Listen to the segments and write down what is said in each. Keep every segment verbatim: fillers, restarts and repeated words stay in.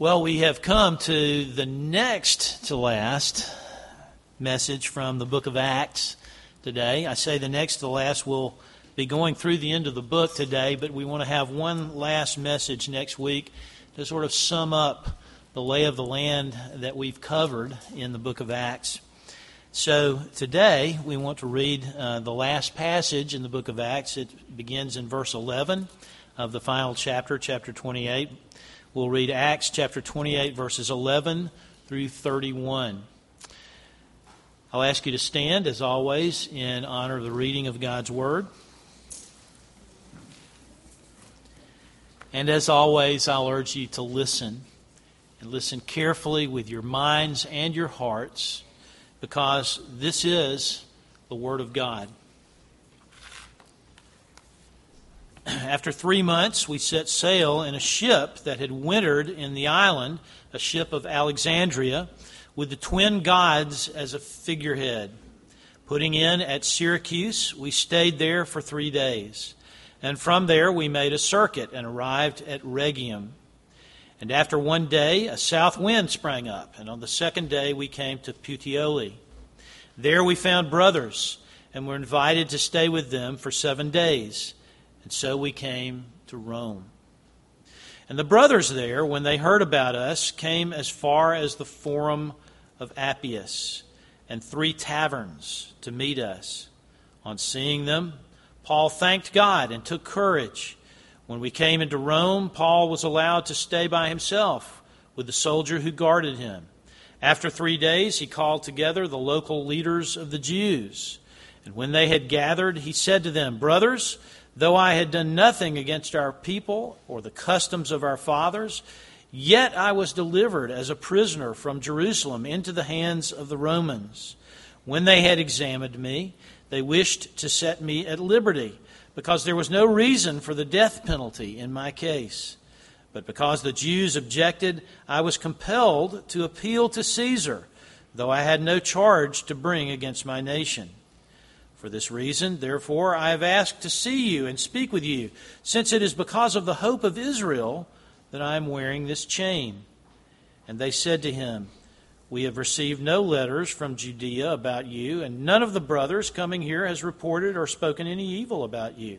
Well, we have come to the next to last message from the book of Acts today. I say the next to last. We'll be going through the end of the book today, but we want to have one last message next week to sort of sum up the lay of the land that we've covered in the book of Acts. So today we want to read uh, the last passage in the book of Acts. It begins in verse eleven of the final chapter, chapter twenty-eight. We'll read Acts chapter twenty-eight, verses eleven through thirty-one. I'll ask you to stand, as always, in honor of the reading of God's Word. And as always, I'll urge you to listen, and listen carefully with your minds and your hearts, because this is the Word of God. After three months, we set sail in a ship that had wintered in the island, a ship of Alexandria, with the twin gods as a figurehead. Putting in at Syracuse, we stayed there for three days. And from there, we made a circuit and arrived at Rhegium. And after one day, a south wind sprang up, and on the second day, we came to Puteoli. There we found brothers, and were invited to stay with them for seven days. And so we came to Rome. And the brothers there, when they heard about us, came as far as the Forum of Appius and three taverns to meet us. On seeing them, Paul thanked God and took courage. When we came into Rome, Paul was allowed to stay by himself with the soldier who guarded him. After three days, he called together the local leaders of the Jews. And when they had gathered, he said to them, "Brothers, though I had done nothing against our people or the customs of our fathers, yet I was delivered as a prisoner from Jerusalem into the hands of the Romans. When they had examined me, they wished to set me at liberty, because there was no reason for the death penalty in my case. But because the Jews objected, I was compelled to appeal to Caesar, though I had no charge to bring against my nation. For this reason, therefore, I have asked to see you and speak with you, since it is because of the hope of Israel that I am wearing this chain." And they said to him, "We have received no letters from Judea about you, and none of the brothers coming here has reported or spoken any evil about you.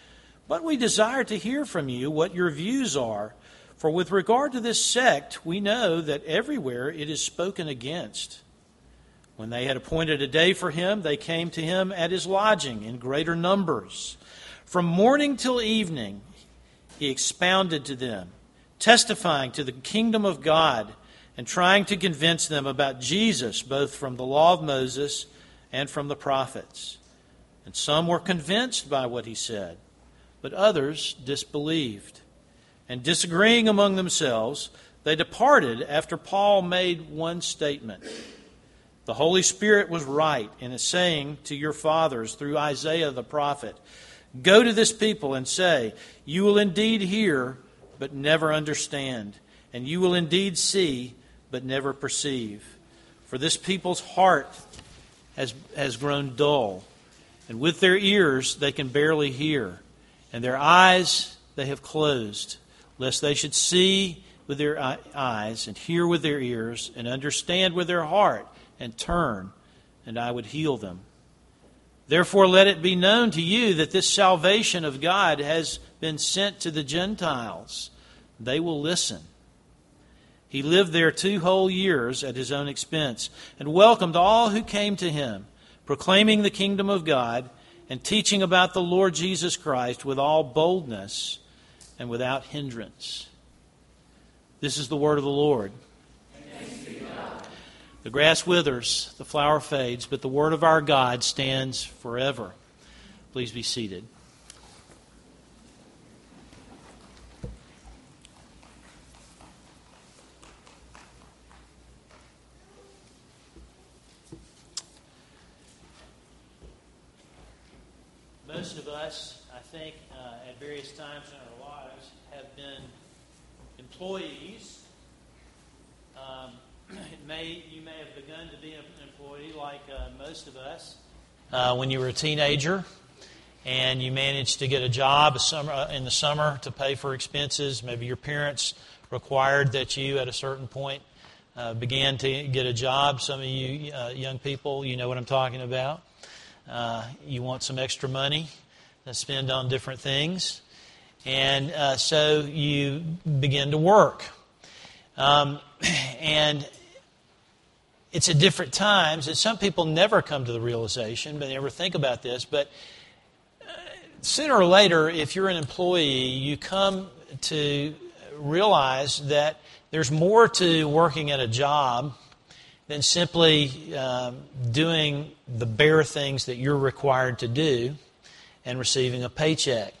But we desire to hear from you what your views are, for with regard to this sect, we know that everywhere it is spoken against." When they had appointed a day for him, they came to him at his lodging in greater numbers. From morning till evening, he expounded to them, testifying to the kingdom of God and trying to convince them about Jesus, both from the law of Moses and from the prophets. And some were convinced by what he said, but others disbelieved. And disagreeing among themselves, they departed after Paul made one statement. "The Holy Spirit was right in saying to your fathers through Isaiah the prophet, 'Go to this people and say, you will indeed hear, but never understand, and you will indeed see, but never perceive. For this people's heart has, has grown dull, and with their ears they can barely hear, and their eyes they have closed, lest they should see with their eyes, and hear with their ears, and understand with their heart, and turn, and I would heal them. Therefore let it be known to you that this salvation of God has been sent to the Gentiles. They will listen.' He lived there two whole years at his own expense, and welcomed all who came to him, proclaiming the kingdom of God, and teaching about the Lord Jesus Christ with all boldness and without hindrance." This is the word of the Lord. The grass withers, the flower fades, but the word of our God stands forever. Please be seated. Most of us, I think, uh, at various times in our lives, have been employees. Um, It may you may have begun to be an employee like uh, most of us uh, when you were a teenager, and you managed to get a job a summer, uh, in the summer to pay for expenses. Maybe your parents required that you, at a certain point, uh, began to get a job. Some of you uh, young people, you know what I'm talking about. Uh, you want some extra money to spend on different things. And uh, so you begin to work. Um, and it's at different times, and some people never come to the realization, but they never think about this, but uh, sooner or later, if you're an employee, you come to realize that there's more to working at a job than simply um, doing the bare things that you're required to do and receiving a paycheck.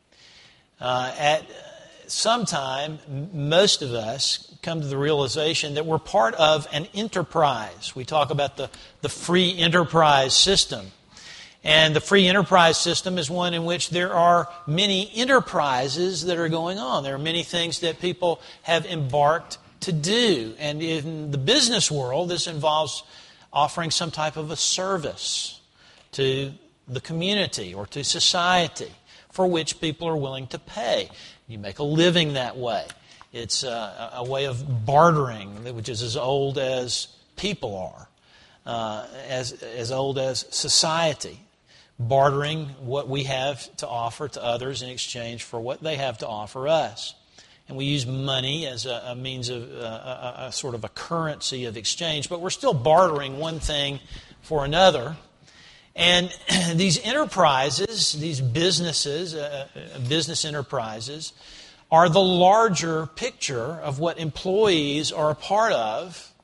Uh, at some time, most of us come to the realization that we're part of an enterprise. We talk about the, the free enterprise system. And the free enterprise system is one in which there are many enterprises that are going on. There are many things that people have embarked to do. And in the business world, this involves offering some type of a service to the community or to society for which people are willing to pay. You make a living that way. It's a, a way of bartering, which is as old as people are, uh, as, as old as society. Bartering what we have to offer to others in exchange for what they have to offer us. And we use money as a, a means of uh, a, a sort of a currency of exchange, but we're still bartering one thing for another. And these enterprises, these businesses, uh, business enterprises, are the larger picture of what employees are a part of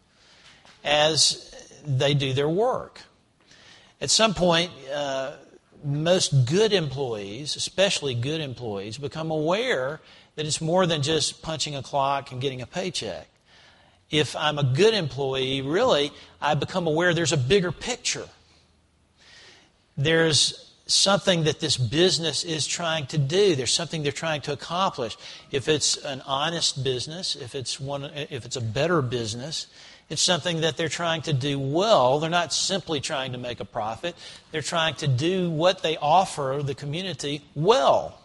as they do their work. At some point, uh, most good employees, especially good employees, become aware that it's more than just punching a clock and getting a paycheck. If I'm a good employee, really, I become aware there's a bigger picture. There's something that this business is trying to do. There's something they're trying to accomplish. If it's an honest business, if it's one, if it's a better business, it's something that they're trying to do well. They're not simply trying to make a profit. They're trying to do what they offer the community well.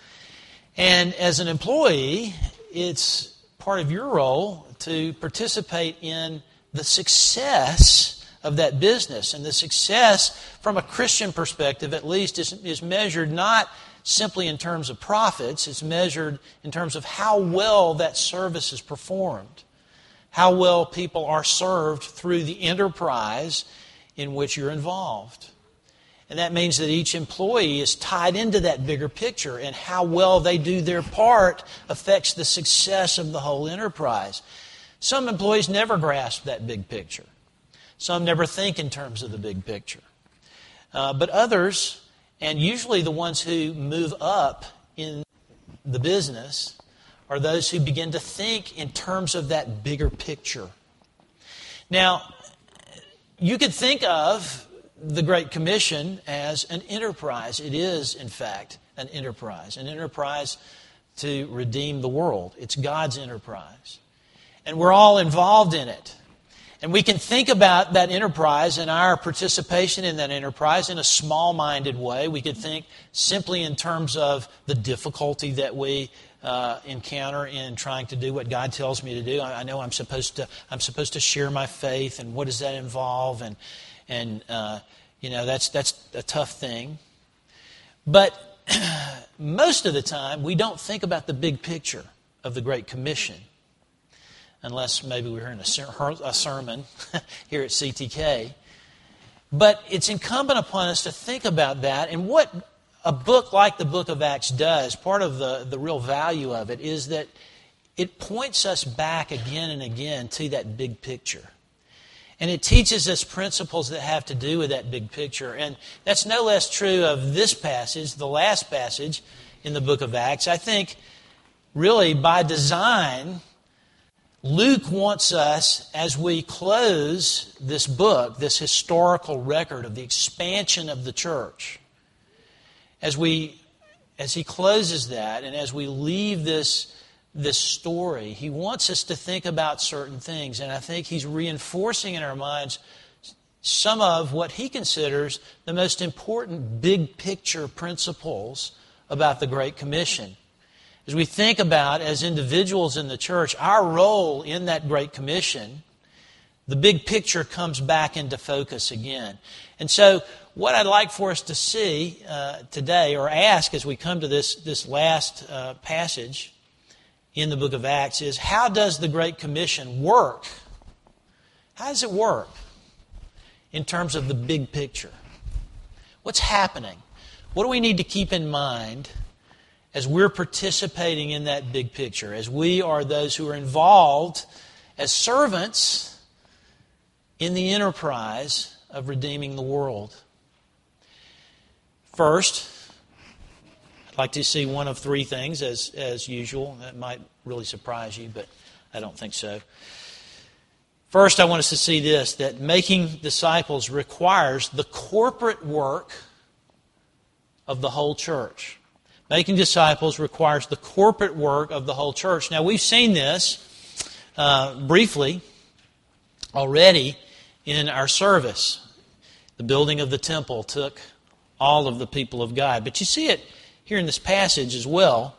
And as an employee, it's part of your role to participate in the success of that business. And the success, from a Christian perspective at least, is, is measured not simply in terms of profits. It's measured in terms of how well that service is performed. How well people are served through the enterprise in which you're involved. And that means that each employee is tied into that bigger picture, and how well they do their part affects the success of the whole enterprise. Some employees never grasp that big picture. Some never think in terms of the big picture. Uh, but others, and usually the ones who move up in the business, are those who begin to think in terms of that bigger picture. Now, you could think of the Great Commission as an enterprise. It is, in fact, an enterprise. An enterprise to redeem the world. It's God's enterprise. And we're all involved in it. And we can think about that enterprise and our participation in that enterprise in a small-minded way. We could think simply in terms of the difficulty that we uh, encounter in trying to do what God tells me to do. I, I know I'm supposed to. I'm supposed to share my faith, and what does that involve? And and uh, you know that's that's a tough thing. But most of the time, we don't think about the big picture of the Great Commission. Unless maybe we're hearing a sermon here at C T K. But it's incumbent upon us to think about that. And what a book like the book of Acts does, part of the, the real value of it, is that it points us back again and again to that big picture. And it teaches us principles that have to do with that big picture. And that's no less true of this passage, the last passage in the book of Acts. I think, really, by design, Luke wants us, as we close this book, this historical record of the expansion of the church, as we, as he closes that, and as we leave this, this story, he wants us to think about certain things. And I think he's reinforcing in our minds some of what he considers the most important big picture principles about the Great Commission. as we think about, as individuals in the church, our role in that Great Commission, the big picture comes back into focus again. And so what I'd like for us to see uh, today, or ask as we come to this, this last uh, passage in the book of Acts, is how does the Great Commission work? How does it work in terms of the big picture? What's happening? What do we need to keep in mind as we're participating in that big picture, as we are those who are involved as servants in the enterprise of redeeming the world? First, I'd like to see one of three things as, as usual. That might really surprise you, but I don't think so. First, I want us to see this, that making disciples requires the corporate work of the whole church. Making disciples requires the corporate work of the whole church. Now, we've seen this uh, briefly already in our service. The building of the temple took all of the people of God. But you see it here in this passage as well,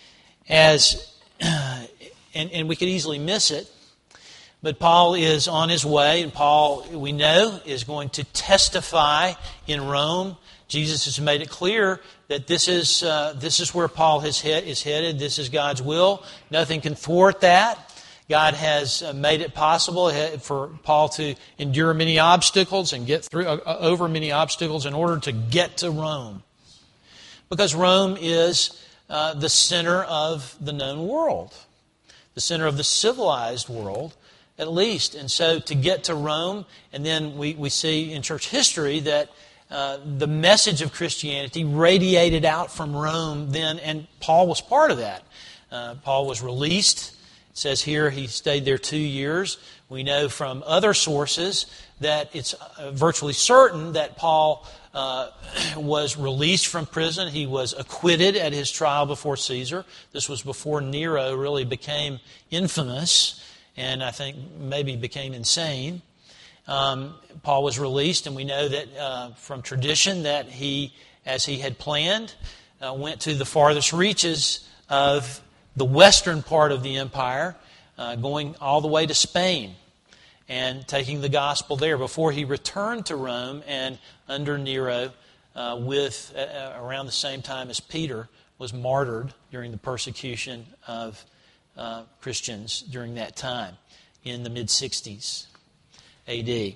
as uh, and, and we could easily miss it. But Paul is on his way, and Paul, we know, is going to testify in Rome. Jesus has made it clear that this is uh, this is where Paul has head, is headed. This is God's will. Nothing can thwart that. God has made it possible for Paul to endure many obstacles and get through uh, over many obstacles in order to get to Rome. Because Rome is uh, the center of the known world, the center of the civilized world, at least. And so to get to Rome, and then we, we see in church history that uh, the message of Christianity radiated out from Rome then, and Paul was part of that. Uh, Paul was released. It says here he stayed there two years. We know from other sources that it's virtually certain that Paul uh, was released from prison. He was acquitted at his trial before Caesar. This was before Nero really became infamous and I think maybe became insane. Um, Paul was released, and we know that uh, from tradition that he, as he had planned, uh, went to the farthest reaches of the western part of the empire, uh, going all the way to Spain and taking the gospel there before he returned to Rome, and under Nero, uh, with uh, around the same time as Peter was martyred during the persecution of uh, Christians during that time in the mid sixties A D.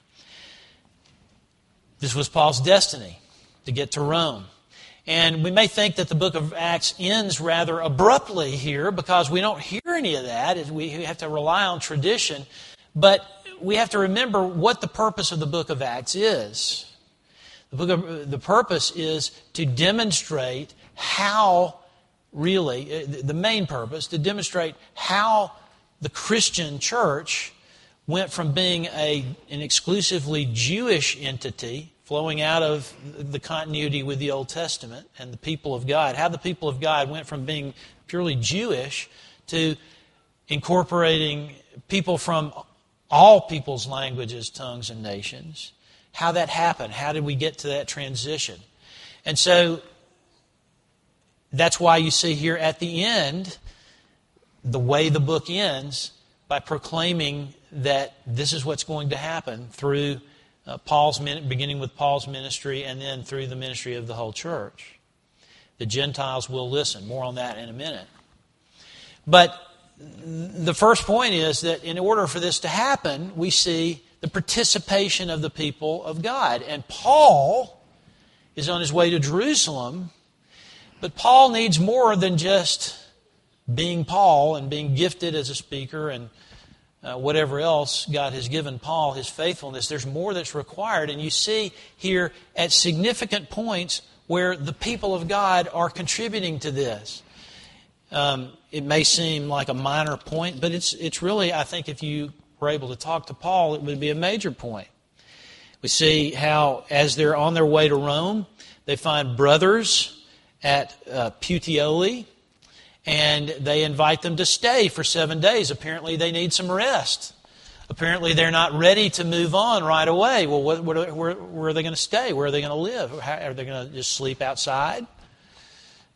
This was Paul's destiny, to get to Rome. And we may think that the book of Acts ends rather abruptly here because we don't hear any of that. We have to rely on tradition. But we have to remember what the purpose of the book of Acts is. The book of, the purpose is to demonstrate how, really, the main purpose, to demonstrate how the Christian church went from being a, an exclusively Jewish entity, flowing out of the continuity with the Old Testament and the people of God, how the people of God went from being purely Jewish to incorporating people from all people's languages, tongues, and nations. How that happened. How did we get to that transition? And so that's why you see here at the end, the way the book ends, by proclaiming that this is what's going to happen through Uh, Paul's beginning with Paul's ministry and then through the ministry of the whole church. The Gentiles will listen. More on that in a minute. But the first point is that in order for this to happen, we see the participation of the people of God. And Paul is on his way to Jerusalem, but Paul needs more than just being Paul and being gifted as a speaker and Uh, whatever else God has given Paul, his faithfulness. There's more that's required. And you see here at significant points where the people of God are contributing to this. Um, it may seem like a minor point, but it's it's really, I think, if you were able to talk to Paul, it would be a major point. We see how, as they're on their way to Rome, they find brothers at uh, Puteoli, and they invite them to stay for seven days. Apparently they need some rest. Apparently they're not ready to move on right away. Well, what, what, where, where are they going to stay? Where are they going to live? How, are they going to just sleep outside?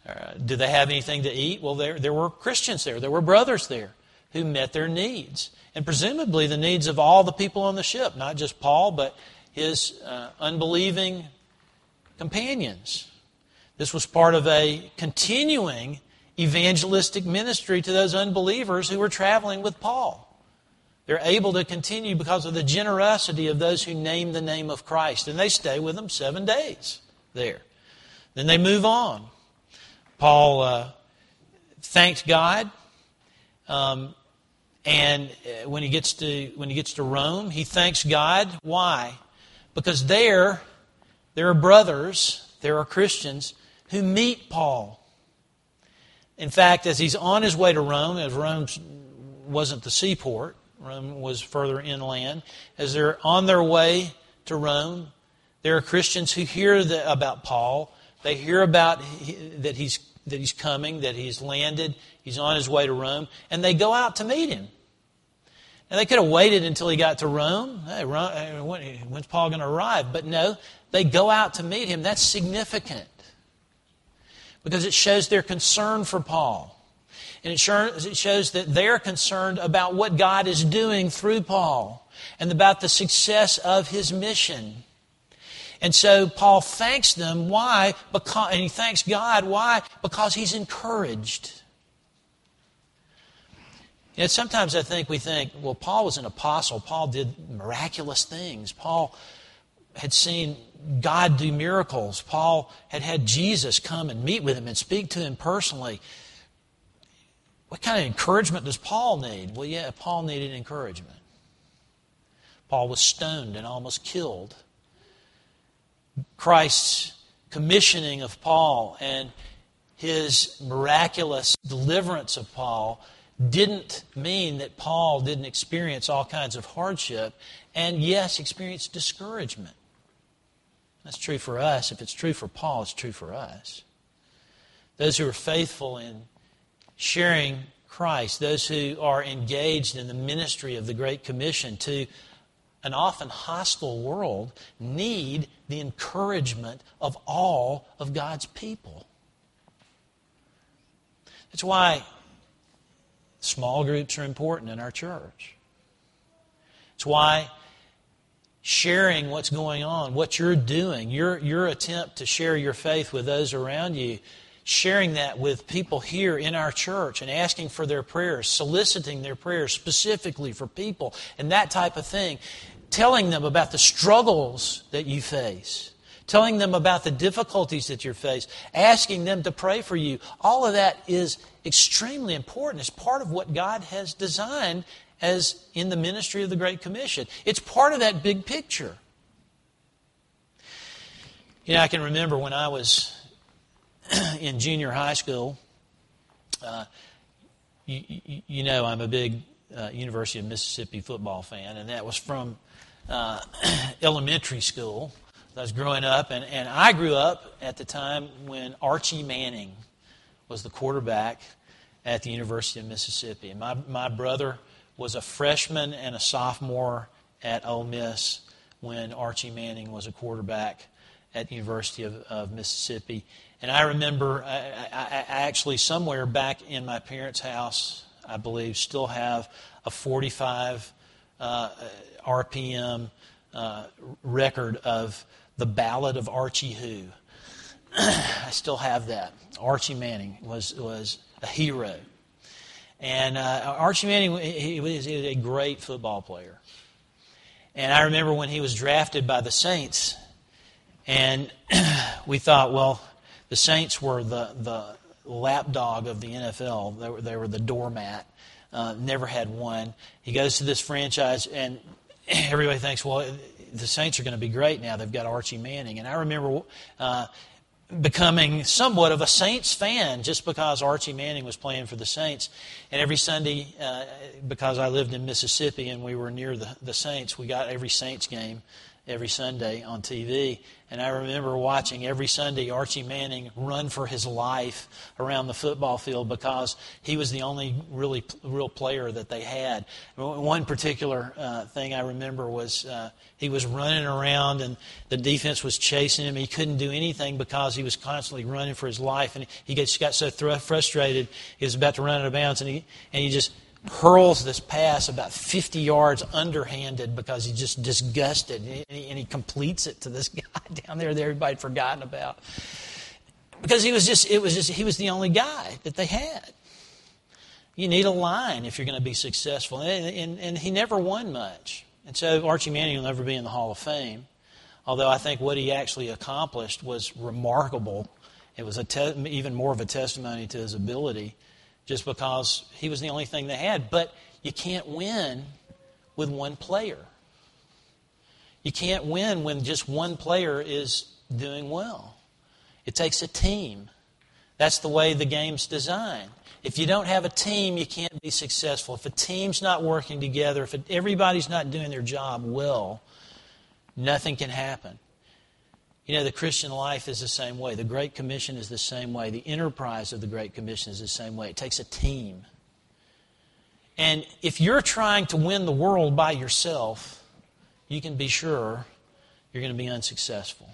Uh, do they have anything to eat? Well, there, there were Christians there. There were brothers there who met their needs. And presumably the needs of all the people on the ship, not just Paul, but his uh, unbelieving companions. This was part of a continuing evangelistic ministry to those unbelievers who were traveling with Paul. They're able to continue because of the generosity of those who name the name of Christ. And they stay with them seven days there. Then they move on. Paul uh, thanks God, um, and when he gets to when he gets to Rome, he thanks God. Why? Because there, there are brothers, there are Christians who meet Paul. In fact, as he's on his way to Rome, as Rome wasn't the seaport, Rome was further inland. As they're on their way to Rome, there are Christians who hear the, about Paul. They hear about he, that he's that he's coming, that he's landed, he's on his way to Rome, and they go out to meet him. Now, they could have waited until he got to Rome. Hey, Rome, when's Paul going to arrive? But no, they go out to meet him. That's significant because it shows their concern for Paul. And it shows that they're concerned about what God is doing through Paul and about the success of his mission. And so Paul thanks them. Why? Because, and he thanks God. Why? Because he's encouraged. You know, sometimes I think we think, well, Paul was an apostle. Paul did miraculous things. Paul had seen God do miracles. Paul had had Jesus come and meet with him and speak to him personally. What kind of encouragement does Paul need? Well, yeah, Paul needed encouragement. Paul was stoned and almost killed. Christ's commissioning of Paul and his miraculous deliverance of Paul didn't mean that Paul didn't experience all kinds of hardship and, yes, experience discouragement. That's true for us. If it's true for Paul, it's true for us. Those who are faithful in sharing Christ, those who are engaged in the ministry of the Great Commission to an often hostile world, need the encouragement of all of God's people. That's why small groups are important in our church. It's why sharing what's going on, what you're doing, your, your attempt to share your faith with those around you, sharing that with people here in our church and asking for their prayers, soliciting their prayers specifically for people and that type of thing, telling them about the struggles that you face, telling them about the difficulties that you face, asking them to pray for you. All of that is extremely important. It's part of what God has designed as in the ministry of the Great Commission. It's part of that big picture. You know, I can remember when I was in junior high school, uh, you, you, you know I'm a big uh, University of Mississippi football fan, and that was from uh, elementary school. I was growing up, and, and I grew up at the time when Archie Manning was the quarterback at the University of Mississippi. And my, my brother was a freshman and a sophomore at Ole Miss when Archie Manning was a quarterback at the University of, of Mississippi. And I remember, I, I, I actually somewhere back in my parents' house, I believe, still have a forty-five uh, R P M uh, record of the Ballad of Archie Who. I still have that. Archie Manning was was a hero. And uh, Archie Manning, he was, he was a great football player. And I remember when he was drafted by the Saints, and we thought, well, the Saints were the, the lapdog of the N F L. They were, they were the doormat. Uh, never had one. He goes to this franchise, and everybody thinks, well, the Saints are going to be great now. They've got Archie Manning. And I remember uh, becoming somewhat of a Saints fan just because Archie Manning was playing for the Saints. And every Sunday, uh, because I lived in Mississippi and we were near the, the Saints, we got every Saints game every Sunday on T V. And I remember watching every Sunday Archie Manning run for his life around the football field because he was the only really real player that they had. One particular uh, thing I remember was uh, he was running around and the defense was chasing him. He couldn't do anything because he was constantly running for his life. And he just got so thr- frustrated, he was about to run out of bounds, and he, and he just hurls this pass about fifty yards underhanded because he's just disgusted, and he, and he completes it to this guy down there that everybody had forgotten about because he was just it was just he was the only guy that they had. You need a line if you're going to be successful, and, and, and he never won much, and so Archie Manning will never be in the Hall of Fame. Although I think what he actually accomplished was remarkable. It was a te- even more of a testimony to his ability, just because he was the only thing they had. But you can't win with one player. You can't win when just one player is doing well. It takes a team. That's the way the game's designed. If you don't have a team, you can't be successful. If a team's not working together, if it, everybody's not doing their job well, nothing can happen. You know, the Christian life is the same way. The Great Commission is the same way. The enterprise of the Great Commission is the same way. It takes a team. And if you're trying to win the world by yourself, you can be sure you're going to be unsuccessful.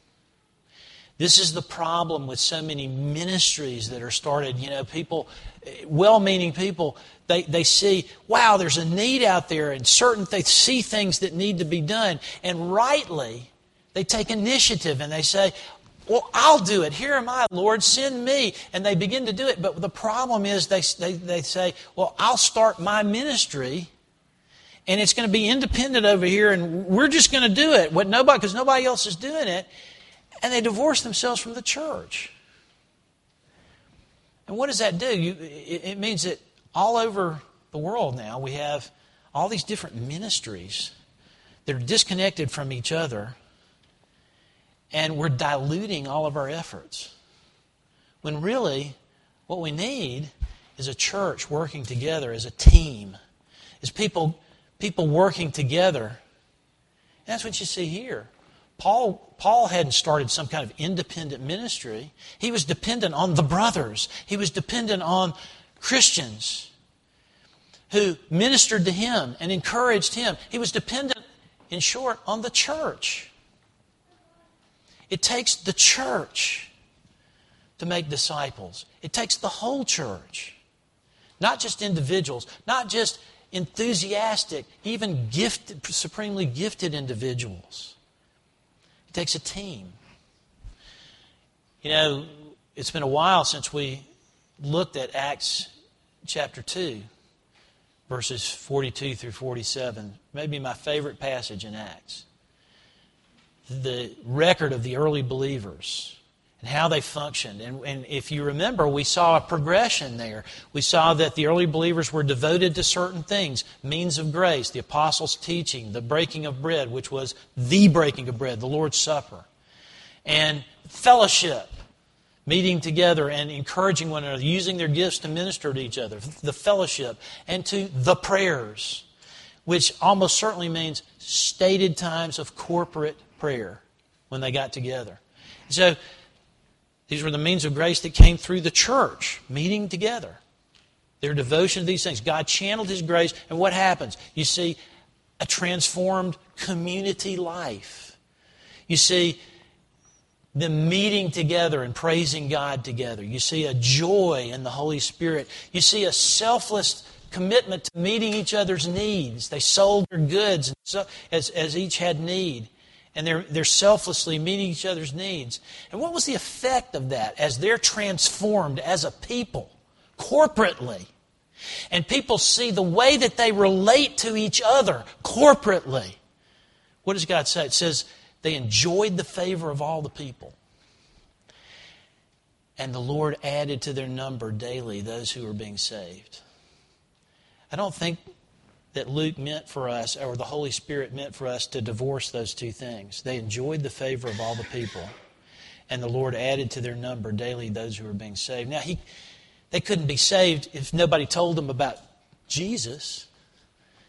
This is the problem with so many ministries that are started. You know, people, well-meaning people, they, they see, wow, there's a need out there, and certain they see things that need to be done. And rightly, they take initiative and they say, well, I'll do it. Here am I, Lord, send me. And they begin to do it. But the problem is they, they, they say, well, I'll start my ministry and it's going to be independent over here and we're just going to do it what nobody, because nobody else is doing it. And they divorce themselves from the church. And what does that do? You, it, it means that all over the world now we have all these different ministries that are disconnected from each other. And we're diluting all of our efforts. When really, what we need is a church working together as a team. Is people, people working together. And that's what you see here. Paul, Paul hadn't started some kind of independent ministry. He was dependent on the brothers. He was dependent on Christians who ministered to him and encouraged him. He was dependent, in short, on the church. It takes the church to make disciples. It takes the whole church. Not just individuals, not just enthusiastic, even gifted, supremely gifted individuals. It takes a team. You know, it's been a while since we looked at Acts chapter two, verses forty-two through forty-seven. Maybe my favorite passage in Acts. The record of the early believers and how they functioned. And, and if you remember, we saw a progression there. We saw that the early believers were devoted to certain things. Means of grace, the apostles' teaching, the breaking of bread, which was the breaking of bread, the Lord's Supper. And fellowship, meeting together and encouraging one another, using their gifts to minister to each other. The fellowship. And to the prayers, which almost certainly means stated times of corporate prayer when they got together. So these were the means of grace that came through the church, meeting together. Their devotion to these things. God channeled His grace, and what happens? You see a transformed community life. You see them meeting together and praising God together. You see a joy in the Holy Spirit. You see a selfless commitment to meeting each other's needs. They sold their goods as, as each had need. And they're, they're selflessly meeting each other's needs. And what was the effect of that as they're transformed as a people, corporately? And people see the way that they relate to each other corporately. What does God say? It says they enjoyed the favor of all the people. And the Lord added to their number daily those who were being saved. I don't think that Luke meant for us, or the Holy Spirit meant for us, to divorce those two things. They enjoyed the favor of all the people, and the Lord added to their number daily those who were being saved. Now, he, they couldn't be saved if nobody told them about Jesus.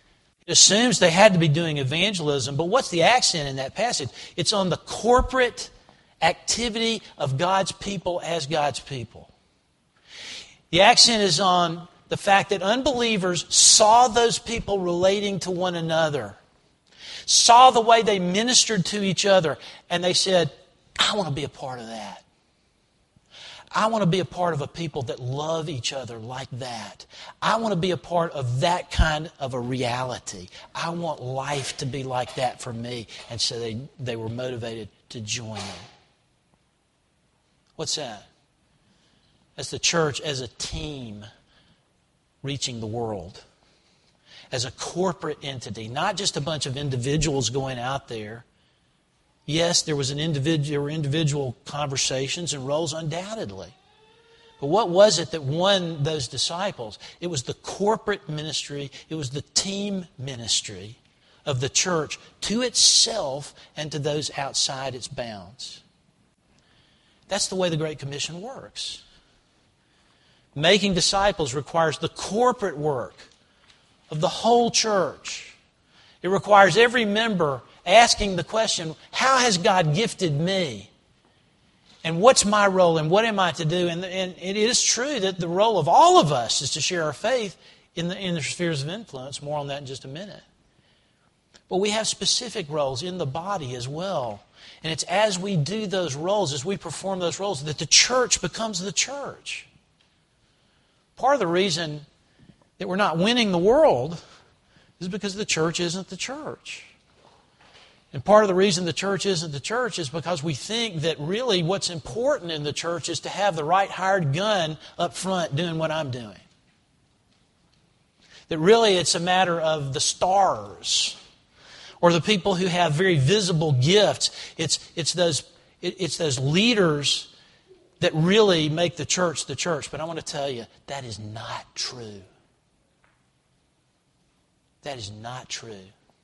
It assumes they had to be doing evangelism, but what's the accent in that passage? It's on the corporate activity of God's people as God's people. The accent is on the fact that unbelievers saw those people relating to one another, saw the way they ministered to each other, and they said, I want to be a part of that. I want to be a part of a people that love each other like that. I want to be a part of that kind of a reality. I want life to be like that for me. And so they, they were motivated to join them. What's that? That's the church as a team reaching the world. As a corporate entity, not just a bunch of individuals going out there. Yes, there was an individual, there were individual conversations and roles undoubtedly. But what was it that won those disciples? It was the corporate ministry, it was the team ministry of the church to itself and to those outside its bounds. That's the way the Great Commission works. Making disciples requires the corporate work of the whole church. It requires every member asking the question, how has God gifted me? And what's my role and what am I to do? And, and it is true that the role of all of us is to share our faith in the, in the spheres of influence. More on that in just a minute. But we have specific roles in the body as well. And it's as we do those roles, as we perform those roles, that the church becomes the church. Part of the reason that we're not winning the world is because the church isn't the church. And part of the reason the church isn't the church is because we think that really what's important in the church is to have the right hired gun up front doing what I'm doing. That really it's a matter of the stars or the people who have very visible gifts. It's, it's, those, it, it's those leaders that really make the church the church. But I want to tell you, that is not true. That is not true.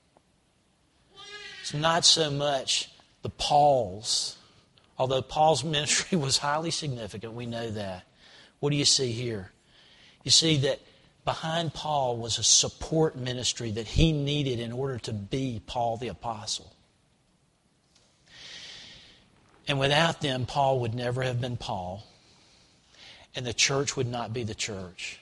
It's not so much the Pauls, although Paul's ministry was highly significant, we know that. What do you see here? You see that behind Paul was a support ministry that he needed in order to be Paul the Apostle. And without them, Paul would never have been Paul, and the church would not be the church.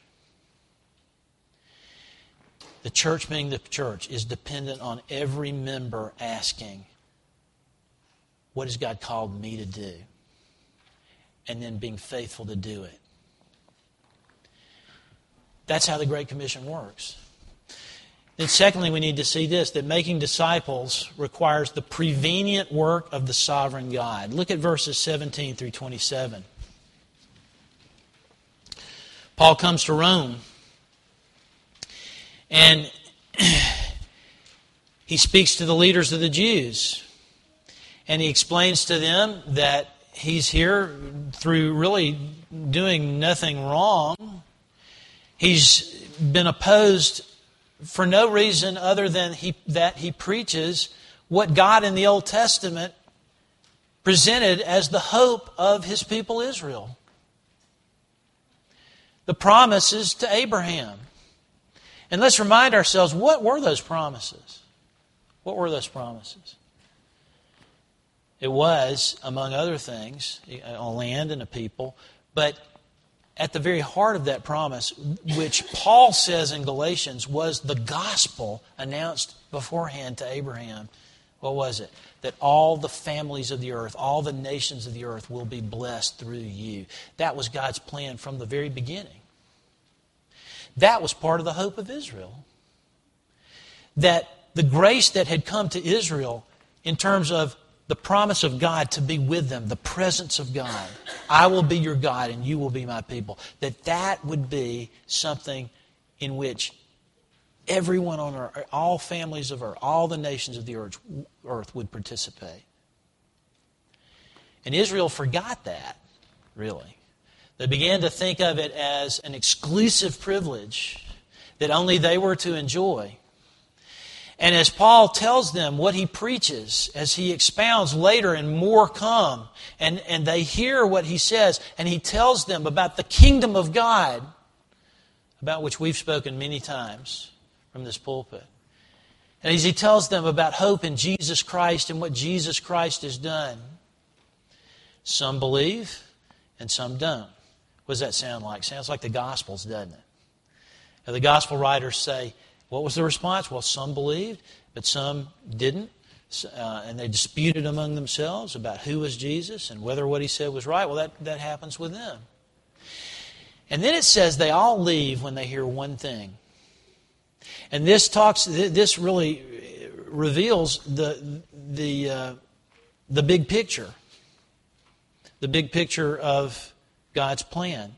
The church being the church is dependent on every member asking, what has God called me to do? And then being faithful to do it. That's how the Great Commission works. Then secondly, we need to see this, that making disciples requires the prevenient work of the sovereign God. Look at verses seventeen through twenty-seven. Paul comes to Rome. And he speaks to the leaders of the Jews. And he explains to them that he's here through really doing nothing wrong. He's been opposed for no reason other than he, that he preaches what God in the Old Testament presented as the hope of His people Israel. The promises to Abraham. And let's remind ourselves, what were those promises? What were those promises? It was, among other things, a land and a people. But at the very heart of that promise, which Paul says in Galatians was the gospel announced beforehand to Abraham, what was it? That all the families of the earth, all the nations of the earth will be blessed through you. That was God's plan from the very beginning. That was part of the hope of Israel. That the grace that had come to Israel in terms of the promise of God to be with them, the presence of God. I will be your God and you will be my people. That that would be something in which everyone on earth, all families of earth, all the nations of the earth, earth would participate. And Israel forgot that, really. They began to think of it as an exclusive privilege that only they were to enjoy. And as Paul tells them what he preaches, as he expounds later and more come, and, and they hear what he says, and he tells them about the kingdom of God, about which we've spoken many times from this pulpit. And as he tells them about hope in Jesus Christ and what Jesus Christ has done, some believe and some don't. What does that sound like? Sounds like the Gospels, doesn't it? Now, the Gospel writers say, what was the response? Well, some believed, but some didn't. Uh, and they disputed among themselves about who was Jesus and whether what he said was right. Well, that, that happens with them. And then it says they all leave when they hear one thing. And this talks. This really reveals the the uh, the big picture, the big picture of God's plan.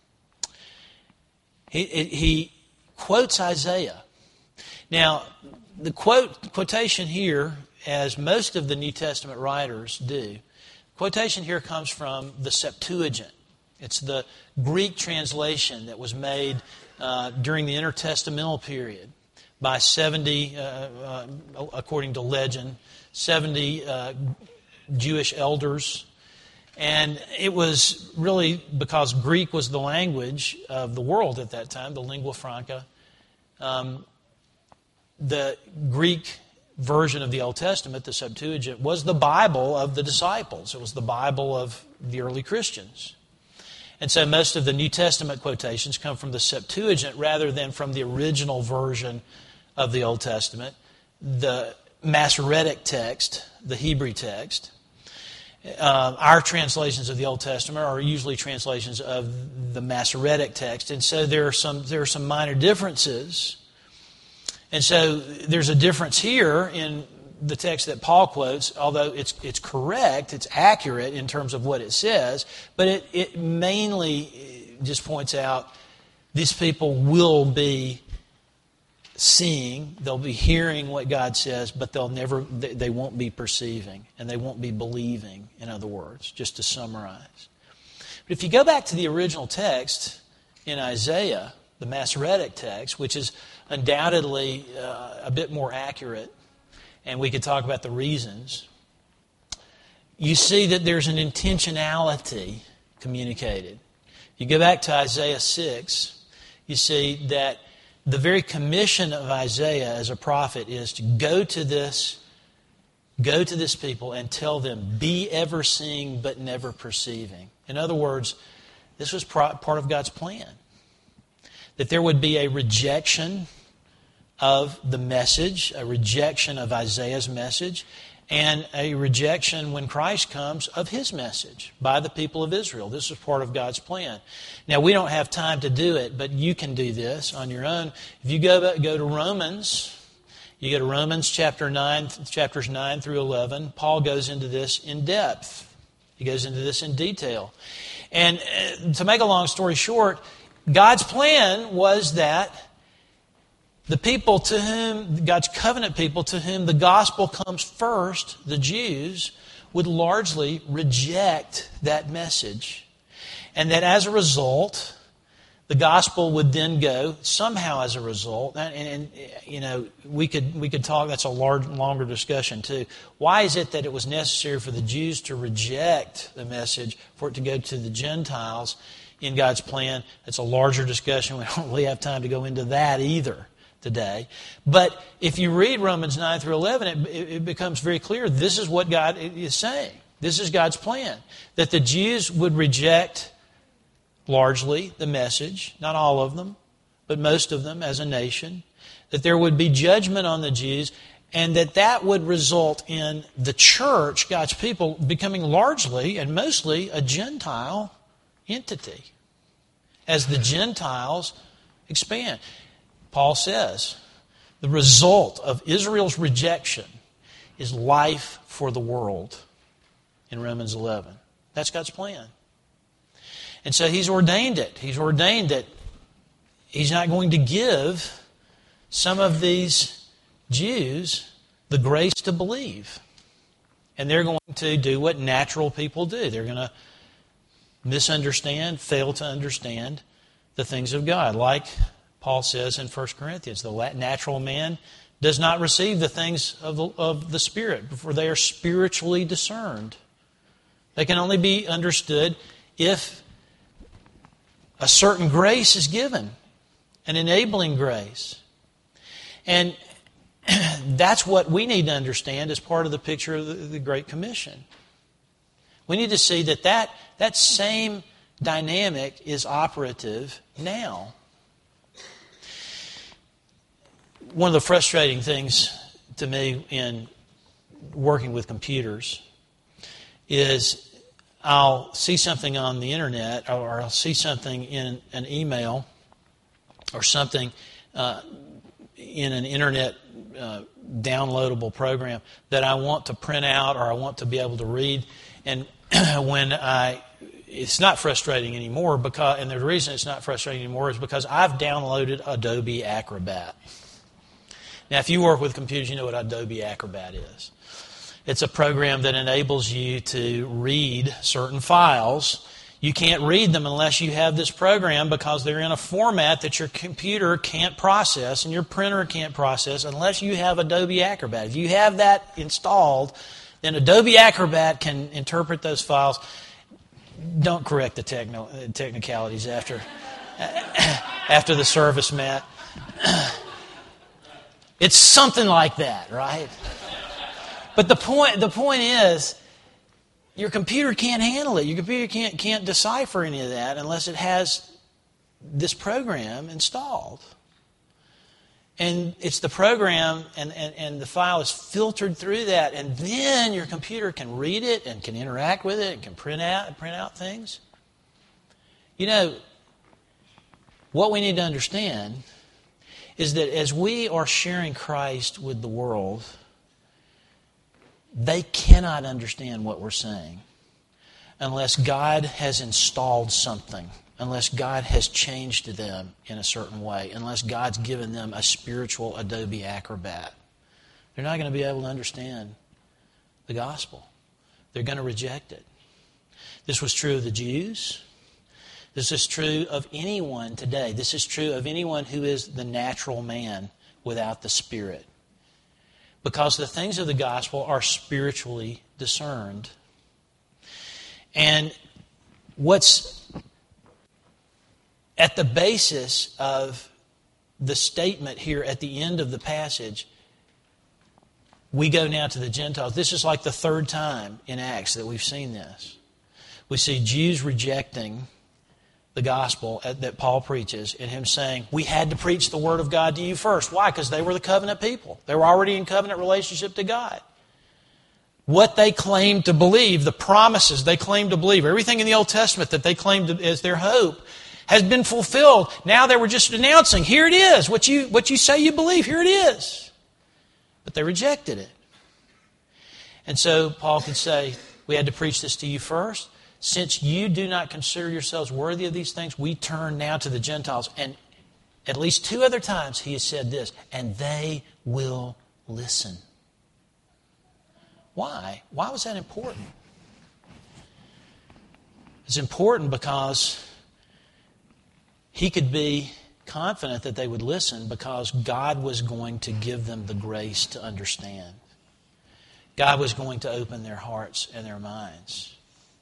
He he quotes Isaiah. Now, the quote quotation here, as most of the New Testament writers do, quotation here comes from the Septuagint. It's the Greek translation that was made uh, during the intertestamental period by seventy, uh, uh, according to legend, seventy uh, Jewish elders. And it was really because Greek was the language of the world at that time, the lingua franca. Um, the Greek version of the Old Testament, the Septuagint, was the Bible of the disciples. It was the Bible of the early Christians. And so most of the New Testament quotations come from the Septuagint rather than from the original version of the Old Testament, the Masoretic text, the Hebrew text. Uh, our translations of the Old Testament are usually translations of the Masoretic text, and so there are some there are some minor differences. And so there's a difference here in the text that Paul quotes, although it's it's correct, it's accurate in terms of what it says, but it, it mainly just points out these people will be seeing, they'll be hearing what God says, but they'll never, they, they won't be perceiving, and they won't be believing, in other words, just to summarize. But if you go back to the original text in Isaiah, the Masoretic text, which is undoubtedly uh, a bit more accurate, and we could talk about the reasons, you see that there's an intentionality communicated. You go back to Isaiah six, you see that the very commission of Isaiah as a prophet is to go to this, go to this people and tell them, be ever seeing but never perceiving. In other words, this was part of God's plan. That there would be a rejection of the message, a rejection of Isaiah's message, and a rejection when Christ comes of His message by the people of Israel. This is part of God's plan. Now, we don't have time to do it, but you can do this on your own. If you go go to Romans, you go to Romans chapter nine, chapters nine through eleven, Paul goes into this in depth. He goes into this in detail. And to make a long story short, God's plan was that the people to whom, God's covenant people to whom the gospel comes first, the Jews, would largely reject that message. And that as a result, the gospel would then go, somehow as a result, and, and you know, we could we could talk, that's a large, longer discussion too. Why is it that it was necessary for the Jews to reject the message, for it to go to the Gentiles in God's plan? It's a larger discussion. We don't really have time to go into that either today. But if you read Romans nine through eleven, it, it becomes very clear this is what God is saying. This is God's plan. That the Jews would reject largely the message, not all of them, but most of them as a nation. That there would be judgment on the Jews, and that that would result in the church, God's people, becoming largely and mostly a Gentile entity as the Gentiles expand. Paul says, the result of Israel's rejection is life for the world in Romans eleven. That's God's plan. And so He's ordained it. He's ordained that He's not going to give some of these Jews the grace to believe. And they're going to do what natural people do. They're going to misunderstand, fail to understand the things of God, like Paul says in First Corinthians, the natural man does not receive the things of the, of the Spirit, for they are spiritually discerned. They can only be understood if a certain grace is given, an enabling grace. And that's what we need to understand as part of the picture of the, the Great Commission. We need to see that, that that same dynamic is operative now. One of the frustrating things to me in working with computers is I'll see something on the internet, or I'll see something in an email or something uh, in an internet uh, downloadable program that I want to print out or I want to be able to read. And when I, it's not frustrating anymore, because, and the reason it's not frustrating anymore is because I've downloaded Adobe Acrobat. Now, if you work with computers, you know what Adobe Acrobat is. It's a program that enables you to read certain files. You can't read them unless you have this program, because they're in a format that your computer can't process and your printer can't process unless you have Adobe Acrobat. If you have that installed, then Adobe Acrobat can interpret those files. Don't correct the techno- technicalities after, after the service, Matt. It's something like that, right? But the point, the point is, your computer can't handle it. Your computer can't, can't decipher any of that unless it has this program installed. And it's the program, and, and, and the file is filtered through that, and then your computer can read it and can interact with it and can print out and print out things. You know, what we need to understand is that as we are sharing Christ with the world, they cannot understand what we're saying unless God has installed something, unless God has changed them in a certain way, unless God's given them a spiritual Adobe Acrobat. They're not going to be able to understand the gospel. They're going to reject it. This was true of the Jews. This is true of anyone today. This is true of anyone who is the natural man without the Spirit. Because the things of the gospel are spiritually discerned. And what's at the basis of the statement here at the end of the passage, we go now to the Gentiles. This is like the third time in Acts that we've seen this. We see Jews rejecting the gospel that Paul preaches, and him saying, we had to preach the word of God to you first. Why? Because they were the covenant people. They were already in covenant relationship to God. What they claimed to believe, the promises they claimed to believe, everything in the Old Testament that they claimed as their hope has been fulfilled. Now they were just announcing, here it is, what you, what you say you believe, here it is. But they rejected it. And so Paul could say, we had to preach this to you first. Since you do not consider yourselves worthy of these things, we turn now to the Gentiles. And at least two other times he has said this, and they will listen. Why? Why was that important? It's important because he could be confident that they would listen, because God was going to give them the grace to understand. God was going to open their hearts and their minds.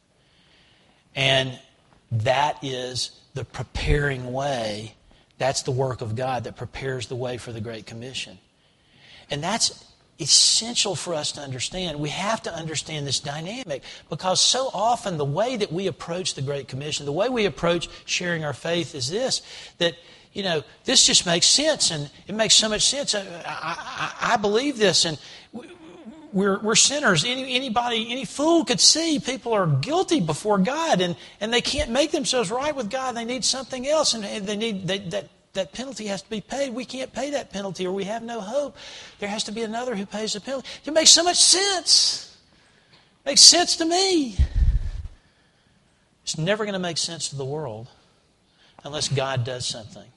And that is the preparing way. That's the work of God that prepares the way for the Great Commission. And that's essential for us to understand. We have to understand this dynamic, because so often the way that we approach the Great Commission, the way we approach sharing our faith is this, that, you know, this just makes sense, and it makes so much sense. I, I, I believe this, and We're, we're sinners. Any, anybody, any fool could see people are guilty before God, and, and they can't make themselves right with God. They need something else, and they need they, that that penalty has to be paid. We can't pay that penalty, or we have no hope. There has to be another who pays the penalty. It makes so much sense. It makes sense to me. It's never going to make sense to the world unless God does something.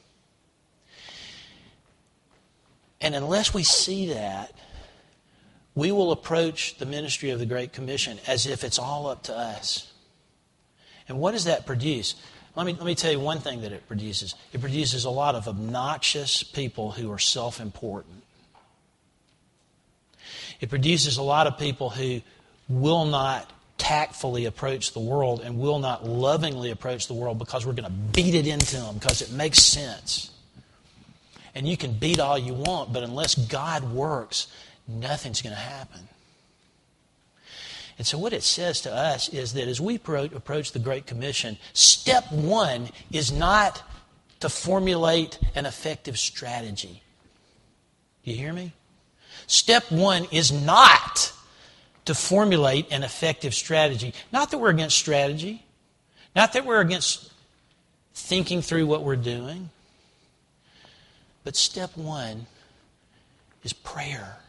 And unless we see that, we will approach the ministry of the Great Commission as if it's all up to us. And what does that produce? Let me, let me tell you one thing that it produces. It produces a lot of obnoxious people who are self-important. It produces a lot of people who will not tactfully approach the world and will not lovingly approach the world because we're going to beat it into them because it makes sense. And you can beat all you want, but unless God works, nothing's going to happen. And so what it says to us is that as we approach the Great Commission, step one is not to formulate an effective strategy. You hear me? Step one is not to formulate an effective strategy. Not that we're against strategy. Not that we're against thinking through what we're doing. But step one is prayer.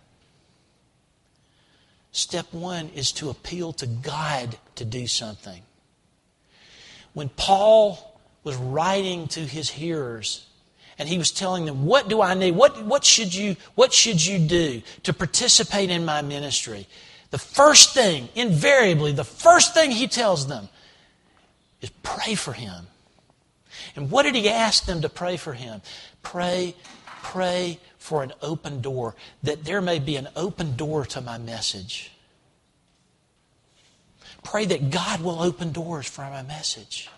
Step one is to appeal to God to do something. When Paul was writing to his hearers and he was telling them, what do I need? What, what, should you, what should you do to participate in my ministry? The first thing, invariably, the first thing he tells them is pray for him. And what did he ask them to pray for him? Pray, pray for an open door, that there may be an open door to my message. Pray that God will open doors for my message.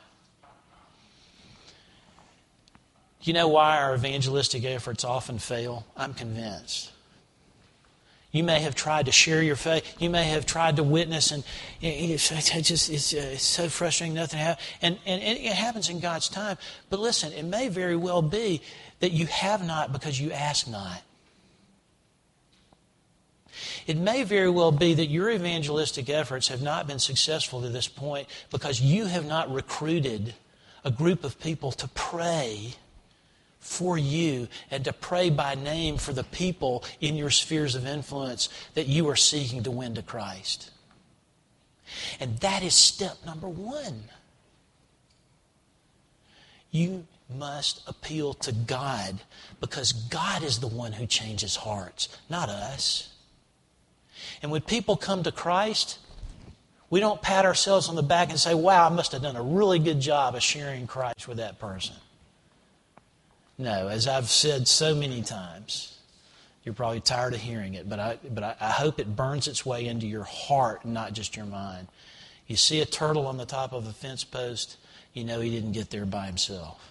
You know why our evangelistic efforts often fail? I'm convinced. You may have tried to share your faith. You may have tried to witness, and it's, it's just it's, uh, it's so frustrating. Nothing happens, and, and and it happens in God's time. But listen, it may very well be that you have not because you ask not. It may very well be that your evangelistic efforts have not been successful to this point because you have not recruited a group of people to pray for you and to pray by name for the people in your spheres of influence that you are seeking to win to Christ. And that is step number one. You must appeal to God because God is the one who changes hearts, not us. And when people come to Christ, we don't pat ourselves on the back and say, wow, I must have done a really good job of sharing Christ with that person. No, as I've said so many times, you're probably tired of hearing it, but I, but I, I hope it burns its way into your heart and not just your mind. You see a turtle on the top of a fence post, you know he didn't get there by himself.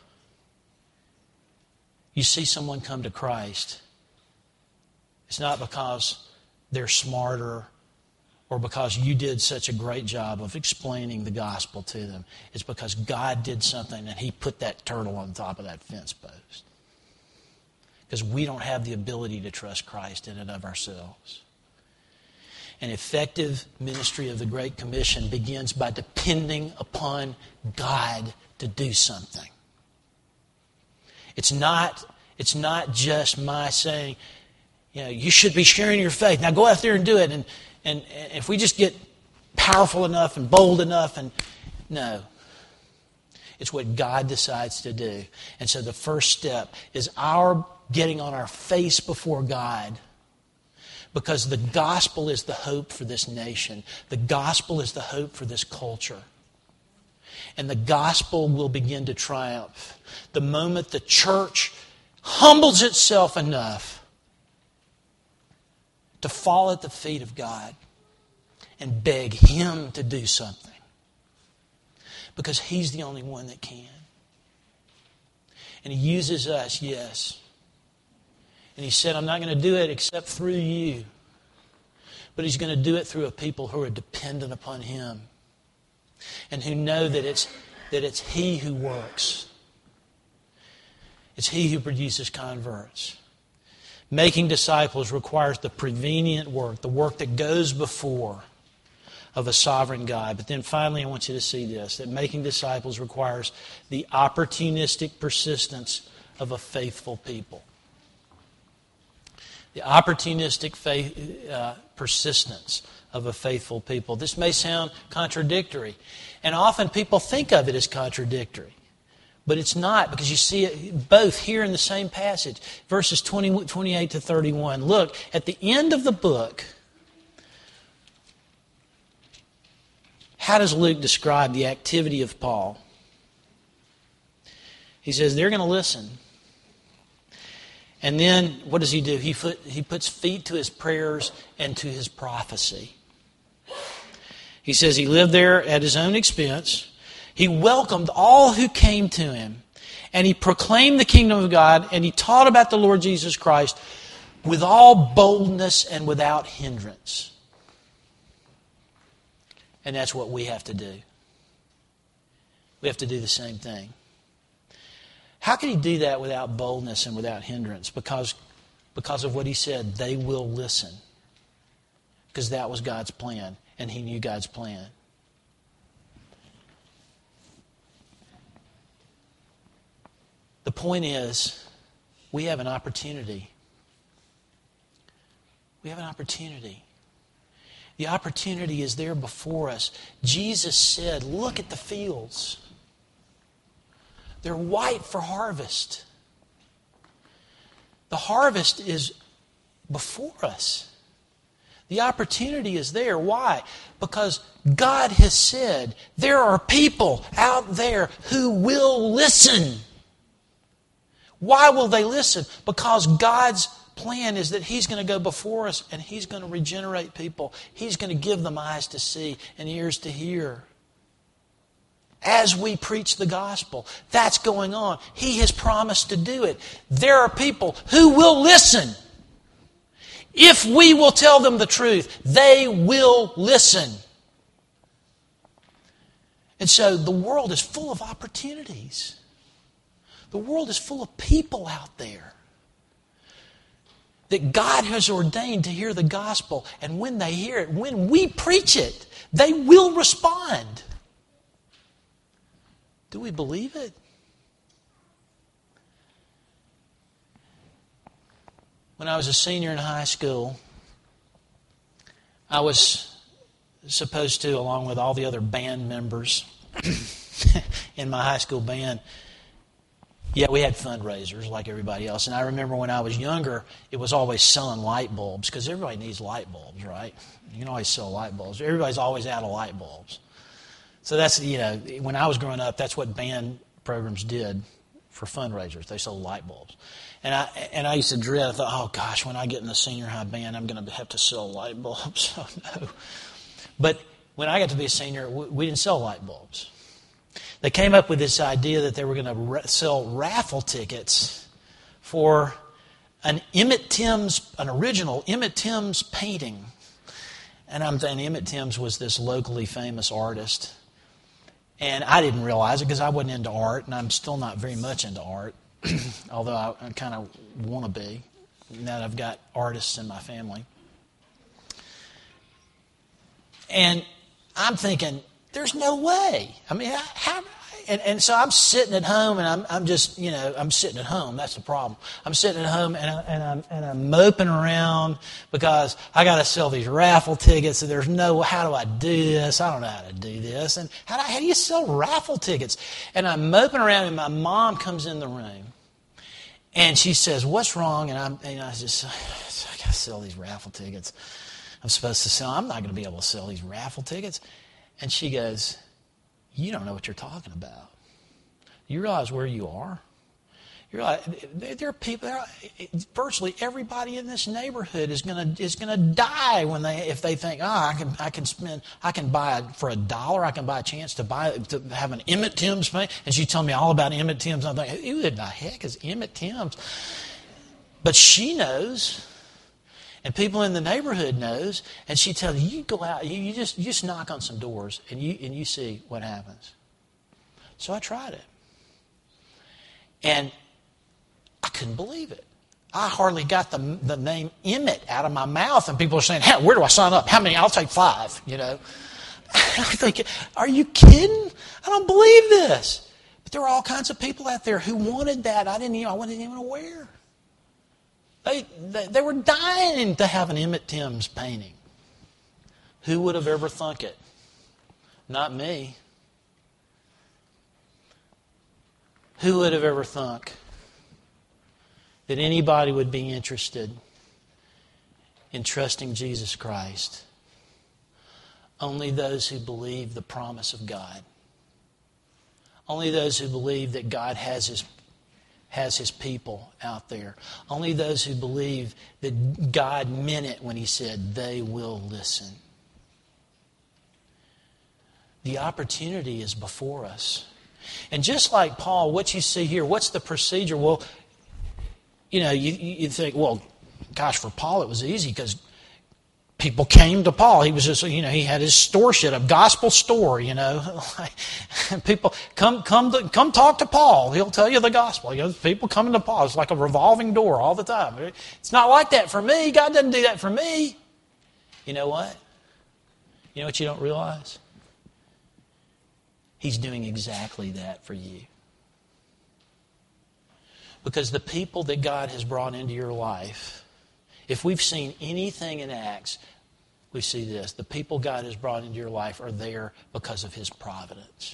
You see someone come to Christ, it's not because they're smarter or because you did such a great job of explaining the gospel to them. It's because God did something and He put that turtle on top of that fence post. Because we don't have the ability to trust Christ in and of ourselves. An effective ministry of the Great Commission begins by depending upon God to do something. It's not, it's not just my saying, you know, you should be sharing your faith. Now go out there and do it. And, and, and if we just get powerful enough and bold enough, and no. It's what God decides to do. And so the first step is our getting on our face before God, because the gospel is the hope for this nation. The gospel is the hope for this culture. And the gospel will begin to triumph the moment the church humbles itself enough to fall at the feet of God and beg Him to do something. Because He's the only one that can. And He uses us, yes. And He said, I'm not going to do it except through you. But He's going to do it through a people who are dependent upon Him. And who know that it's, that it's He who works. It's He who produces converts. Making disciples requires the prevenient work, the work that goes before of a sovereign God. But then finally, I want you to see this, that making disciples requires the opportunistic persistence of a faithful people. The opportunistic faith, uh, persistence of a faithful people. This may sound contradictory, and often people think of it as contradictory. But it's not, because you see it both here in the same passage. Verses twenty, twenty-eight to thirty-one. Look, at the end of the book, how does Luke describe the activity of Paul? He says they're going to listen. And then what does he do? He, put, he puts feet to his prayers and to his prophecy. He says he lived there at his own expense. He welcomed all who came to him, And he proclaimed the kingdom of God, and he taught about the Lord Jesus Christ with all boldness and without hindrance. And that's what we have to do. We have to do the same thing. How can he do that without boldness and without hindrance? Because, because of what he said, they will listen. Because that was God's plan, and he knew God's plan. The point is, we have an opportunity. We have an opportunity. The opportunity is there before us. Jesus said, look at the fields. They're white for harvest. The harvest is before us. The opportunity is there. Why? Because God has said there are people out there who will listen. Why will they listen? Because God's plan is that He's going to go before us and He's going to regenerate people. He's going to give them eyes to see and ears to hear. As we preach the gospel, that's going on. He has promised to do it. There are people who will listen. If we will tell them the truth, they will listen. And so the world is full of opportunities. The world is full of people out there that God has ordained to hear the gospel. And when they hear it, when we preach it, they will respond. Do we believe it? When I was a senior in high school, I was supposed to, along with all the other band members in my high school band, yeah, we had fundraisers like everybody else. And I remember when I was younger, it was always selling light bulbs, because everybody needs light bulbs, right? You can always sell light bulbs. Everybody's always out of light bulbs. So that's, you know, when I was growing up, that's what band programs did for fundraisers. They sold light bulbs. And I and I used to dread, I thought, oh gosh, when I get in the senior high band, I'm going to have to sell light bulbs. Oh no. But when I got to be a senior, we didn't sell light bulbs. They came up with this idea that they were going to ra- sell raffle tickets for an Emmett Timms, an original Emmett Timms painting. And I'm thinking Emmett Timms was this locally famous artist. And I didn't realize it because I wasn't into art, and I'm still not very much into art, although I, I kind of want to be, now that I've got artists in my family. And I'm thinking, there's no way. I mean, how... And, and so I'm sitting at home, and I'm, I'm just, you know, I'm sitting at home. That's the problem. I'm sitting at home, and, I, and, I'm, and I'm moping around because I got to sell these raffle tickets, and there's no, how do I do this? I don't know how to do this. And how do, I, how do you sell raffle tickets? And I'm moping around, and my mom comes in the room, and she says, what's wrong? And, I'm, and I just, I got to sell these raffle tickets. I'm supposed to sell, I'm not going to be able to sell these raffle tickets. And she goes, you don't know what you're talking about. You realize where you are? You realize there are people. There are, virtually everybody in this neighborhood is going to is going to die when they if they think, oh, I can I can spend I can buy for a dollar. I can buy a chance to buy to have an Emmett Timms paint. And she told me all about Emmett Timms. I'm like, who the heck is Emmett Timms? But she knows. And people in the neighborhood knows, and she tells you, you go out, you, you just you just knock on some doors, and you and you see what happens. So I tried it, and I couldn't believe it. I hardly got the the name Emmett out of my mouth, and people are saying, hey, where do I sign up? How many? I'll take five, you know. I'm thinking, are you kidding? I don't believe this. But there were all kinds of people out there who wanted that. I didn't even, I wasn't even aware. They, they they were dying to have an Emmett Timms painting. Who would have ever thunk it? Not me. Who would have ever thunk that anybody would be interested in trusting Jesus Christ? Only those who believe the promise of God. Only those who believe that God has His has His people out there. Only those who believe that God meant it when He said they will listen. The opportunity is before us. And just like Paul, what you see here, what's the procedure? Well, you know, you, you think, well, gosh, for Paul it was easy because people came to Paul. He was just, you know, he had his store shit, a gospel store, you know. People come come to, come talk to Paul. He'll tell you the gospel. You know, people coming to Paul. It's like a revolving door all the time. It's not like that for me. God doesn't do that for me. You know what? You know what you don't realize? He's doing exactly that for you. Because the people that God has brought into your life, if we've seen anything in Acts, we see this. The people God has brought into your life are there because of His providence.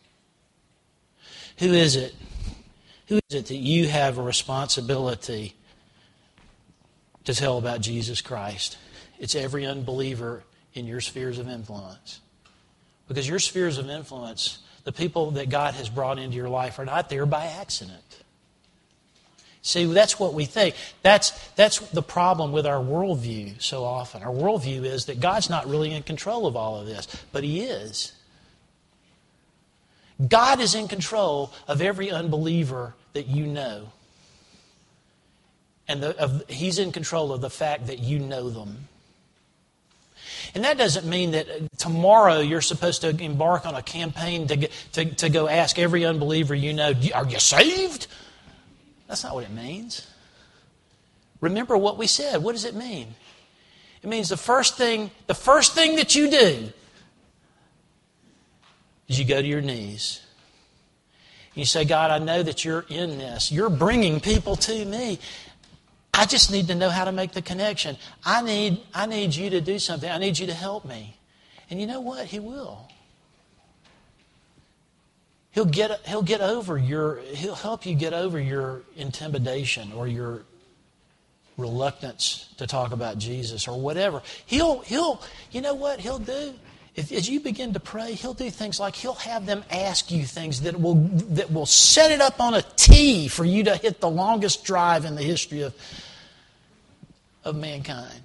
Who is it? Who is it that you have a responsibility to tell about Jesus Christ? It's every unbeliever in your spheres of influence. Because your spheres of influence, the people that God has brought into your life are not there by accident. See, that's what we think. That's, that's the problem with our worldview so often. Our worldview is that God's not really in control of all of this, but He is. God is in control of every unbeliever that you know. And the, of, He's in control of the fact that you know them. And that doesn't mean that tomorrow you're supposed to embark on a campaign to, get, to, to go ask every unbeliever you know, are you saved? That's not what it means. Remember what we said. What does it mean? It means the first thing, the first thing that you do is you go to your knees. You say, God, I know that you're in this. You're bringing people to me. I just need to know how to make the connection. I need, I need you to do something. I need you to help me. And you know what? He will. He'll get, he'll get over your, he'll help you get over your intimidation or your reluctance to talk about Jesus or whatever. He'll, he'll, you know what he'll do? If, as you begin to pray, He'll do things like He'll have them ask you things that will, that will set it up on a tee for you to hit the longest drive in the history of, of mankind.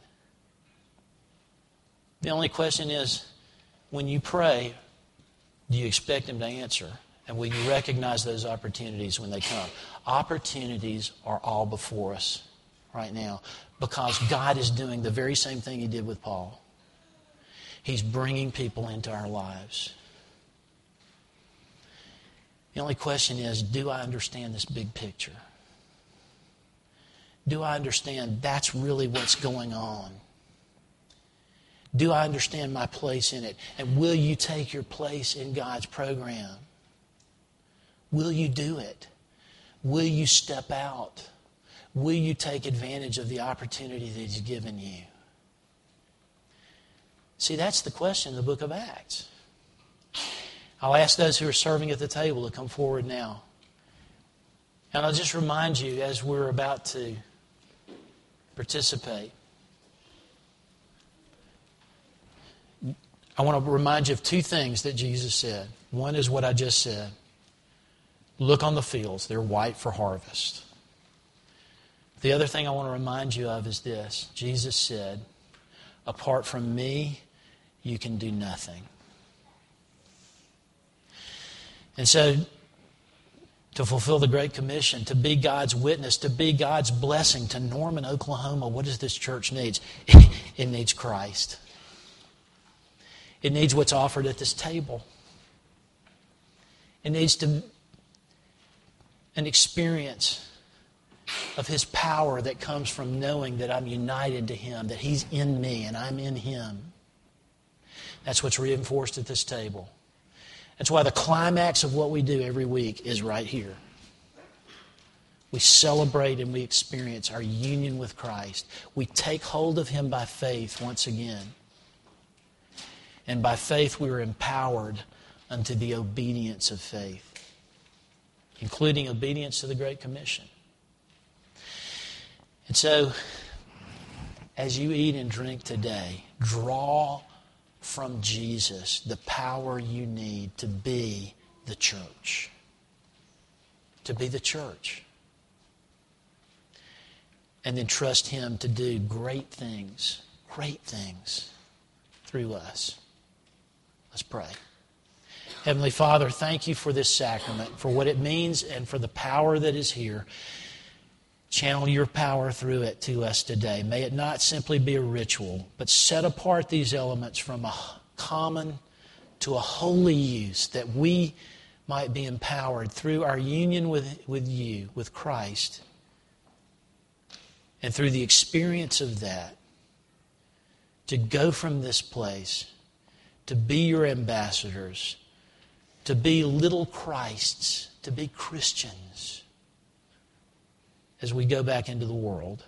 The only question is, when you pray, do you expect Him to answer? And will you recognize those opportunities when they come? Opportunities are all before us right now because God is doing the very same thing He did with Paul. He's bringing people into our lives. The only question is, do I understand this big picture? Do I understand that's really what's going on? Do I understand my place in it? And will you take your place in God's program? Will you do it? Will you step out? Will you take advantage of the opportunity that He's given you? See, that's the question in the book of Acts. I'll ask those who are serving at the table to come forward now. And I'll just remind you as we're about to participate. I want to remind you of two things that Jesus said. One is what I just said. Look on the fields, they're white for harvest. The other thing I want to remind you of is this. Jesus said, apart from me, you can do nothing. And so, to fulfill the Great Commission, to be God's witness, to be God's blessing to Norman, Oklahoma, what does this church need? It needs Christ. It needs what's offered at this table. It needs to an experience of His power that comes from knowing that I'm united to Him, that He's in me and I'm in Him. That's what's reinforced at this table. That's why the climax of what we do every week is right here. We celebrate and we experience our union with Christ. We take hold of Him by faith once again. And by faith we are empowered unto the obedience of faith, including obedience to the Great Commission. And so, as you eat and drink today, draw from Jesus the power you need to be the church. To be the church. And then trust Him to do great things, great things through us. Let's pray. Heavenly Father, thank you for this sacrament, for what it means and for the power that is here. Channel your power through it to us today. May it not simply be a ritual, but set apart these elements from a common to a holy use, that we might be empowered through our union with, with you, with Christ, and through the experience of that, to go from this place, to be your ambassadors, to be little Christs, to be Christians, as we go back into the world.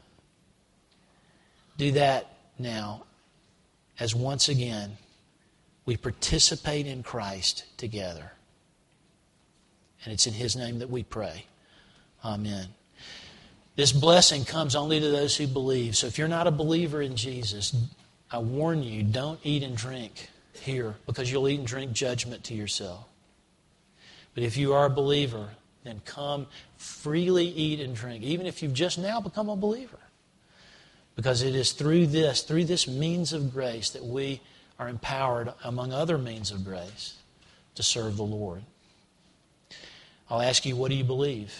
Do that now, as once again we participate in Christ together. And it's in His name that we pray. Amen. This blessing comes only to those who believe. So if you're not a believer in Jesus, I warn you, don't eat and drink here, because you'll eat and drink judgment to yourself. But if you are a believer, then come freely eat and drink, even if you've just now become a believer. Because it is through this, through this means of grace, that we are empowered, among other means of grace, to serve the Lord. I'll ask you, what do you believe?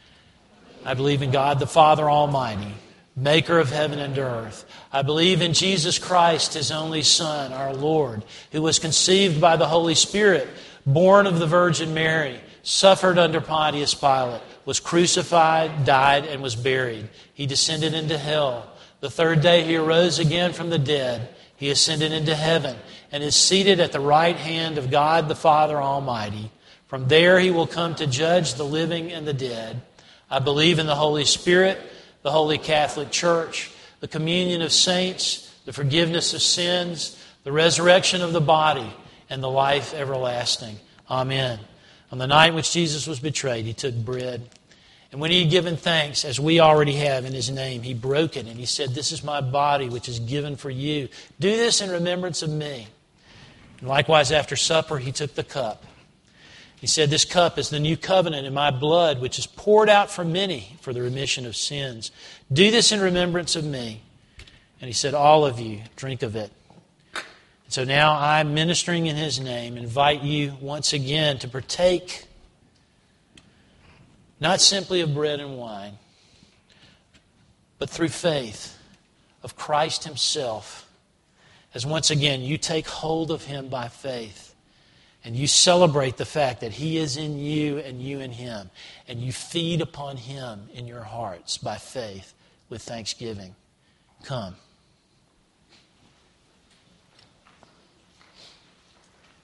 I believe in God the Father Almighty, maker of heaven and earth. I believe in Jesus Christ, His only Son, our Lord, who was conceived by the Holy Spirit, born of the Virgin Mary, suffered under Pontius Pilate, was crucified, died, and was buried. He descended into hell. The third day He arose again from the dead. He ascended into heaven and is seated at the right hand of God the Father Almighty. From there He will come to judge the living and the dead. I believe in the Holy Spirit, the Holy Catholic Church, the communion of saints, the forgiveness of sins, the resurrection of the body, and the life everlasting. Amen. On the night in which Jesus was betrayed, He took bread. And when He had given thanks, as we already have in His name, He broke it and He said, "This is my body which is given for you. Do this in remembrance of me." And likewise after supper, He took the cup. He said, "This cup is the new covenant in my blood, which is poured out for many for the remission of sins. Do this in remembrance of me." And He said, "All of you, drink of it." And so now I, ministering in His name, invite you once again to partake not simply of bread and wine, but through faith of Christ Himself, as once again you take hold of Him by faith, and you celebrate the fact that He is in you and you in Him, and you feed upon Him in your hearts by faith with thanksgiving. Come.